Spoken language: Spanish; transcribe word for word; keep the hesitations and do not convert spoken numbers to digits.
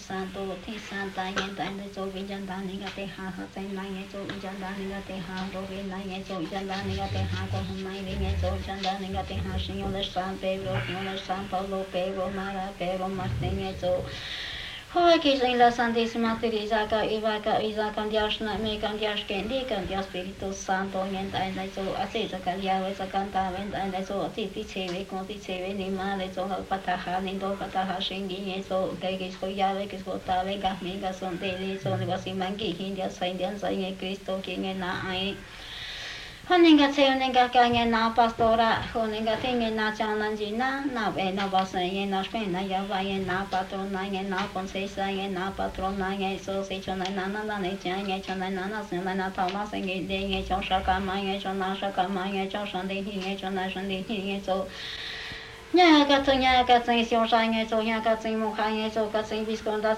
santo thi santa yen tai ne so vin jan da ni ga te ha ha sai nai ye so vin jan da ni ga te ha do vin nai ye so jan da ni ga te ha ko hum nai vin ye so jan da ni ga te ha shin yo le san Pedro yo le san Paulo Pedro Mara Pedro Martin ye so Hoy que en la Santísima Teresa ka iba ka isa kan Dios na me kan Dios que indica Dios Espíritu Santo yen tai na so así sa kan ya we sa kan ta wen tai na so ti ti che we con ti che we ni ma le so pataha ni do pataha shin gi ye so que que so ya we que so ta we ga mi ga son de ni so ni va si man gi hin Dios sai Dios sai ye Cristo que nge na ai Honinga te honinga ka nge na pastora honinga te nge na cha nan ji na na we na ba sa ye na shpe na ya va ye na patron na ye na concesa ye na patron na ye so se cho na na na na ne cha ye cho na na na se na na ta ma se nge de ye cho sha ka ma ye cho na sha ka ma ye cho shan de hi ye cho na shan de hi ye so nhà cái thứ nhà cái thứ siêu sang nhà số nhà cái thứ một hai nhà số cái thứ bisconda